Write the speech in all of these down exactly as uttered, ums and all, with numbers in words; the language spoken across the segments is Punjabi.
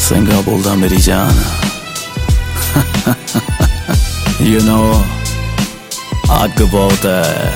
ਸਿੰਘਾ ਬੋਲਦਾ ਮੇਰੀ ਜਾਨ ਯੂ ਨੋ ਅੱਗ ਬਹੁਤ ਹੈ।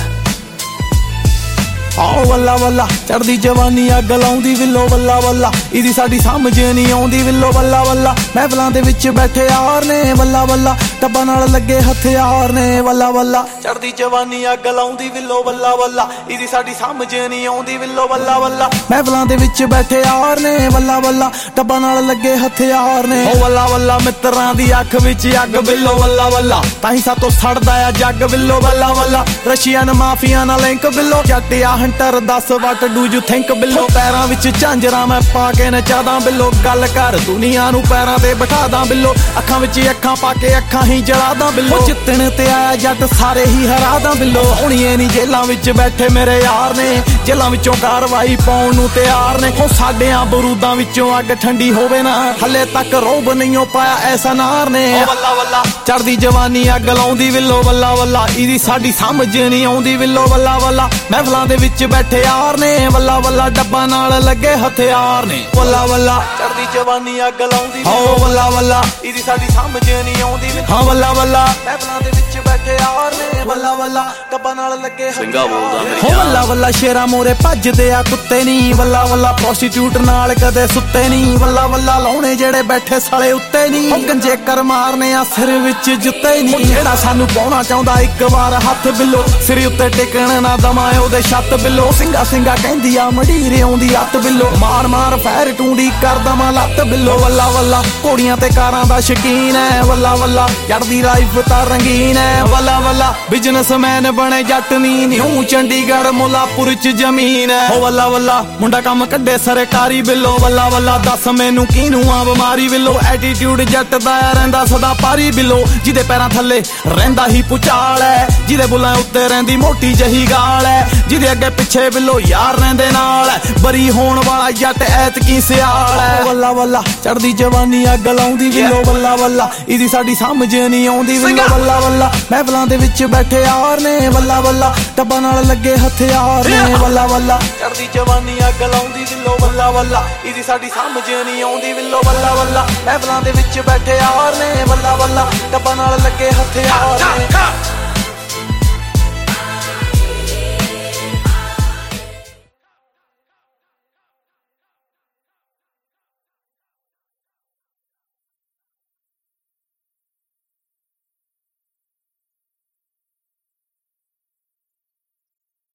ਆਓ ਵੱਲਾ ਵੱਲਾ ਚੜਦੀ ਜਵਾਨੀ ਅੱਗ ਲਾਉਂਦੀ ਵਿਲੋ ਵੱਲਾ ਵੱਲਾ ਇਹਦੀ ਸਾਡੀ ਸਮਝ ਨਹੀਂ ਆਉਂਦੀ ਵਿਲੋ ਵੱਲਾ ਵੱਲਾ ਮਹਿਫਲਾਂ ਦੇ ਵਿੱਚ ਬੈਠੇ ਯਾਰ ਨੇ ਵੱਲਾ ਵੱਲਾ ਟੱਬਾਂ ਨਾਲ ਲੱਗੇ ਹਥਿਆਰ ਨੇ ਵੱਲਾ ਵੱਲਾ ਚੜਦੀ ਜਵਾਨੀ ਅੱਗ ਲਾਉਂਦੀ ਵਿਲੋ ਵੱਲਾ ਵੱਲਾ ਇਹਦੀ ਸਾਡੀ ਸਮਝ ਨਹੀਂ ਆਉਂਦੀ ਵਿਲੋ ਵੱਲਾ ਵੱਲਾ ਮਹਿਫਲਾਂ ਦੇ ਵਿੱਚ ਬੈਠੇ ਯਾਰ ਨੇ ਵੱਲਾ ਵੱਲਾ ਟੱਬਾਂ ਨਾਲ ਲੱਗੇ ਹਥਿਆਰ ਨੇ ਓ ਵੱਲਾ ਵੱਲਾ ਮਿੱਤਰਾਂ ਦੀ ਅੱਖ ਵਿੱਚ ਅੱਗ ਵਿਲੋ ਵੱਲਾ ਵੱਲਾ ਤਾਂ ਹੀ ਸਾਤੋਂ ਸੜਦਾ ਆ ਜੱਗ ਵਿਲੋ ਵੱਲਾ ਵੱਲਾ ਰਸ਼ੀਅਨ ਮਾਫੀਆ ਨਾਲ ਲਿੰਕ ਵਿਲੋ ਜੱਟ ਆ ਹੰਟਰ ਦਸ ਵਾਟ ਡੂ ਯੂ ਥਿੰਕ ਬਿੱਲੋ ਪੈਰਾਂ ਵਿੱਚ ਝਾਂਜਰਾਂ ਮੈਂ ਪਾ ਕੇ ਨਚਾਦਾ ਬਿੱਲੋ ਗੱਲ ਕਰ ਦੁਨੀਆ ਨੂੰ ਪੈਰਾਂ ਤੇ ਬਿਠਾਦਾ ਬਿੱਲੋ ਅੱਖਾਂ ਵਿੱਚ ਅੱਖਾਂ ਪਾ ਕੇ ਅੱਖਾਂ ਹੀ ਜਲਾਦਾ ਬਿੱਲੋ ਜਿੱਤਣ ਤੇ ਆਇਆ ਜੱਟ ਸਾਰੇ ਹੀ ਹਰਾਦਾ ਬਿੱਲੋ ਹੁਣੀਏ ਨਹੀਂ ਜੇਲਾਂ ਵਿੱਚ ਬੈਠੇ ਮੇਰੇ ਯਾਰ ਨੇ ਜੇਲਾਂ ਵਿੱਚੋਂ ਕਾਰਵਾਈ ਪਾਉਣ ਨੂੰ ਤਿਆਰ ਨੇ ਉਹ ਸਾਡਿਆਂ ਬਰੂਦਾਂ ਵਿੱਚੋਂ ਅੱਗ ਠੰਡੀ ਹੋਵੇ ਨਾ ਹਲੇ ਤੱਕ ਰੋਬ ਨਹੀਂ ਪਾਇਆ ਐਸਾ ਨਾਰ ਨੇ ਵੱਲਾ ਵੱਲਾ ਚੜਦੀ ਜਵਾਨੀ ਅੱਗ ਲਾਉਂਦੀ ਵਿਲੋ ਵੱਲਾ ਵੱਲਾ ਇਹਦੀ ਸਾਡੀ ਸਮਝ ਨਹੀਂ ਆਉਂਦੀ ਵਿਲੋ ਵੱਲਾ ਵੱਲਾ ਮਹਿਫਲਾਂ ਦੇ ਵਿੱਚ ਬੈਠੇ ਯਾਰ ਨੇ ਵੱਲਾ ਵੱਲਾ ਡੱਬਾਂ ਨਾਲ ਲੱਗੇ ਹਥਿਆਰ ਨੇ ਵੱਲਾ ਵੱਲਾ ਚੜਦੀ ਜਵਾਨੀ ਅੱਗ ਲਾਉਂਦੀ ਹੋ ਵੱਲਾ ਵੱਲਾ ਇਹਦੀ ਸਾਡੀ ਸਮਝ ਨਹੀਂ ਆਉਂਦੀ ਹਾਂ ਵੱਲਾ ਵੱਲਾ ਮਹਿਫਲਾਂ ਦੇ ਵਿੱਚ ਬੈਠੇ ਯਾਰ ਨੇ ਵੱਲਾ ਵੱਲਾ ਡੱਬਾਂ ਨਾਲ ਲੱਗੇ ਸਿੰਘਾ ਬੋਲਦਾ ਮੇਰੀ ਜਾਨ ਵੱਲਾ ਵੱਲਾ ਸ਼ੇਰਾਂ ਮੋਰੇ ਭੱਜਦੇ ਆ ਕੁੱਤੇ ਨਹੀਂ ਵੱਲਾ ਵੱਲਾ ਪ੍ਰੋਸਟੀਟਿਊਟ ਨਾਲ ਕਦੇ ਸੁੱਤੇ ਨਹੀਂ ਵੱਲਾ ਵੱਲਾ ਲਾਉਣੇ ਜਿਹੜੇ ਬੈਠੇ ਸਾਲੇ ਉੱਤੇ ਨਹੀਂ ਉਹ ਗੰਜੇ ਕਰ ਮਾਰਨੇ ਆ ਸਿਰ ਵਿੱਚ ਜੁੱਤੇ ਨਹੀਂ ਜਿਹੜਾ ਸਾਨੂੰ ਪਾਉਣਾ ਚਾਹੁੰਦਾ ਇੱਕ ਵਾਰ ਹੱਥ ਬਿੱਲੋ ਸਿਰ ਉੱਤੇ ਟਿਕਣ ਨਾ ਦਮਾਏ ਉਹਦੇ ਛੱਤ ਬਿੱਲੋ ਸਿੰਘਾ ਸਿੰਘਾ ਕਹਿੰਦੀ ਆ ਮਢੀਰੇ ਆਉਂਦੀ ਅੱਤ ਬਿੱਲੋ ਮਾਰ ਮਾਰ ਫੈਰ ਟੂੰਡੀ ਕਰ ਦਵਾਂ ਲੱਤ ਬਿੱਲੋ ਵੱਲਾ ਵੱਲਾ ਘੋੜੀਆਂ ਤੇ ਕਾਰਾਂ ਦਾ ਸ਼ਕੀਨ ਹੈ ਵੱਲਾ ਵੱਲਾ ਚੜਦੀ ਲਾਈਫ ਤਾਂ ਰੰਗੀਨ ਹੈ ਵੱਲਾ ਵੱਲਾ ਬਿਜ਼ਨਸਮੈਨ ਬਣੇ ਜੱਟ ਨੀ ਨਿਊ ਚੰਡੀਗੜ੍ਹ ਮੁੱਲਾਪੁਰ ਚ ਜ਼ਮੀਨ ਹੈ ਹੋ ਵੱਲਾ ਵੱਲਾ ਮੁੰਡਾ ਕੰਮ ਕੱਢੇ ਸਰਕਾਰੀ ਬਿੱਲੋ ਵੱਲਾ ਵੱਲਾ ਦੱਸ ਮੈਨੂੰ ਕਿਹਨੂੰ ਆ ਬਿਮਾਰੀ ਬਿੱਲੋ ਐਟੀਟਿਊਡ ਜੱਟ ਦਾ ਰਹਿੰਦਾ ਸਦਾ ਪਾਰੀ ਬਿੱਲੋ ਜਿਹਦੇ ਪੈਰਾਂ ਥੱਲੇ ਰਹਿੰਦਾ ਹੀ ਪੁਚਾਲ ਹੈ ਜਿਹਦੇ ਬੁੱਲਾਂ ਉੱਤੇ ਰਹਿੰਦੀ ਮੋਟੀ ਜਹੀ ਗਾਲ ਹੈ ਜਿਹਦੇ ਅੱਗੇ ਪਿੱਛੇ ਬਿੱਲੋ ਯਾਰ ਰਹਿੰਦੇ ਨਾਲ ਬਰੀ ਹੋਣ ਵਾਲਾ ਜੱਟ ਐਤਕੀ ਸਿਆਲ ਹੈ ਵੱਲਾ ਵੱਲਾ ਚੜਦੀ ਜਵਾਨੀ ਅੱਗ ਲਾਉਂਦੀ ਵਿਲੋ ਵੱਲਾ ਵੱਲਾ ਇਹਦੀ ਸਾਡੀ ਸਮਝ ਨਹੀਂ ਆਉਂਦੀ ਵਿਲੋ ਵੱਲਾ ਵੱਲਾ ਮਹਿਫਲਾਂ ਦੇ ਵਿੱਚ ਬੈਠੇ ਯਾਰ ਨੇ ਵੱਲਾ ਵੱਲਾ ਟੱਬਾਂ ਨਾਲ ਲੱਗੇ ਹਥਿਆਰ ਨੇ ਵੱਲਾ ਵੱਲਾ ਚੜਦੀ ਜਵਾਨੀ ਅੱਗ ਲਾਉਂਦੀ ਵਿਲੋ ਵੱਲਾ ਵੱਲਾ ਇਹਦੀ ਸਾਡੀ ਸਮਝ ਨਹੀਂ ਆਉਂਦੀ ਵਿਲੋ ਵੱਲਾ ਵੱਲਾ ਮਹਿਫਲਾਂ ਦੇ ਵਿੱਚ ਬੈਠੇ ਯਾਰ ਨੇ ਵੱਲਾ ਵੱਲਾ ਟੱਬਾਂ ਨਾਲ ਲੱਗੇ ਹਥਿਆਰ ਨੇ